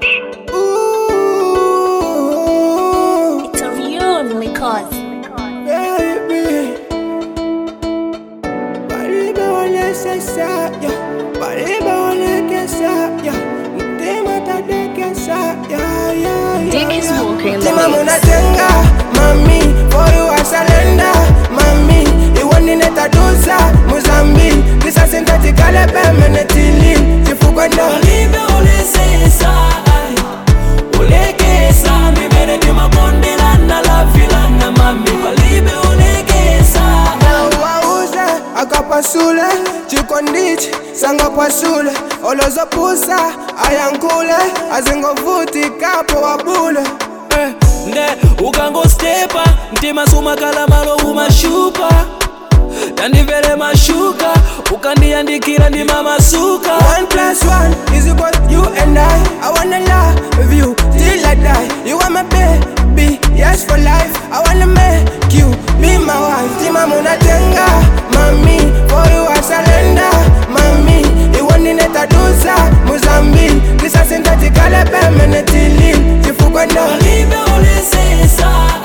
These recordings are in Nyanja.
It's a real cause. Dick is walking in the mami, for you I surrender. Mami, you want in it a dosa, Mozambique. This is synthetic, I permanent lean. If you go down, leave it all in sense. Oleke sa, mi mere di ma bonde lana la vilana mami. Leave it all in sense. Wauza, akapasule, chikondichi, sanga pasule. Olozo pusa, ayankule, azingo vuti kapo wabule. Nde ukango stepa, ntima sumakala malo umashupa. Tandivele mashuka, ukandiandikira ndi mama suka. 1+1 is equal you and I wanna love you till I die. You are my baby, yes for life. I wanna make you be my wife. Tima muna tenga, mami, for you I surrender. Mami, you want in it a dosa, Mozambique. This is synthetic, I permanent lean. If you go down, leave it all in sense.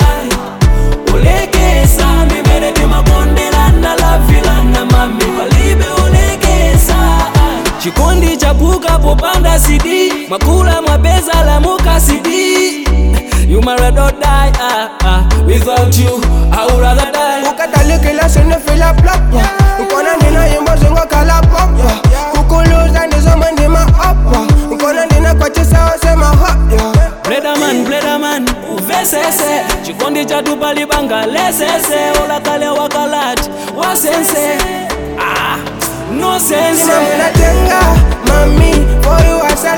Oleke sa, mi mere di ma bonde lana la vilana mami. Leave it all in sense. Chikondi chapuka popanda CD, makula mapeza la muka CD. You married or die, without you I would rather die. Ukatalikila sene fila plop, ukona nina yimbo zingo kala pop, kukuluza ndizo mandima up, ukona nina kwa chisa osema hop. Bleda man, uvesese. Chikondi chatupa libanga lesese. Ola kale wakalati, wasense. No sense. Tima muna tenga, mami, for you I